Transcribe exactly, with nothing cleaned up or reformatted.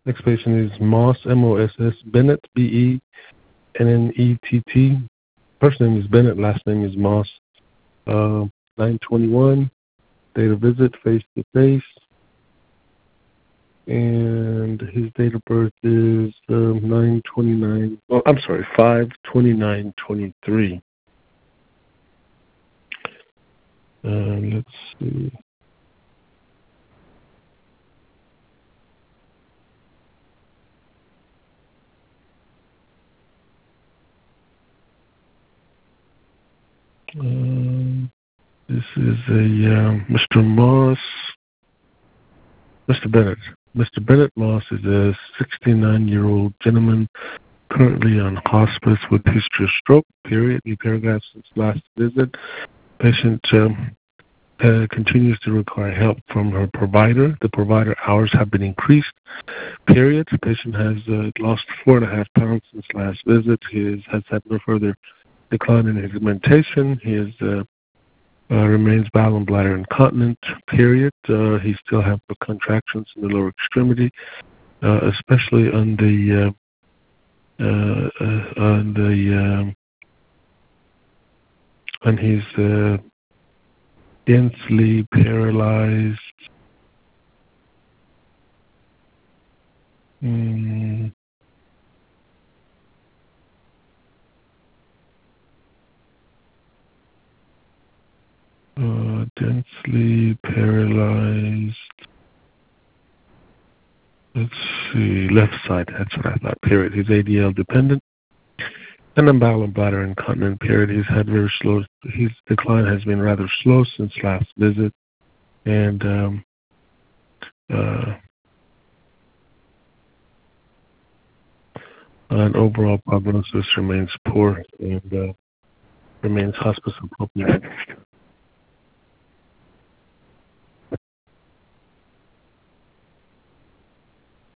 Next patient is Moss, M O S S, Bennett, B E N N E T T. First name is Bennett, last name is Moss. Uh, nine twenty-one, date of visit, face-to-face. And his date of birth is um, nine twenty-nine, well, I'm sorry, five twenty-nine twenty-three. Uh, let's see. Um, this is a uh, Mister Moss, Mister Bennett. Mister Bennett Moss is a sixty-nine-year-old gentleman currently on hospice with history of stroke, period. New paragraph since last visit. Patient um, uh, continues to require help from her provider. The provider hours have been increased, period. The patient has uh, lost four and a half pounds since last visit. He is, has had no further decline in his mentation. He is uh, Uh, remains bowel and bladder incontinent, period. Uh, he still has the contractions in the lower extremity, uh, especially on the uh, uh, uh, on the um, on his uh, densely paralyzed. Mm, uh, densely paralyzed. Let's see, left side. That's what I thought. Period. He's A D L dependent. And then bowel and bladder incontinent, period. He's had very slow, his decline has been rather slow since last visit. And um, uh, an overall prognosis remains poor and uh, remains hospice appropriate.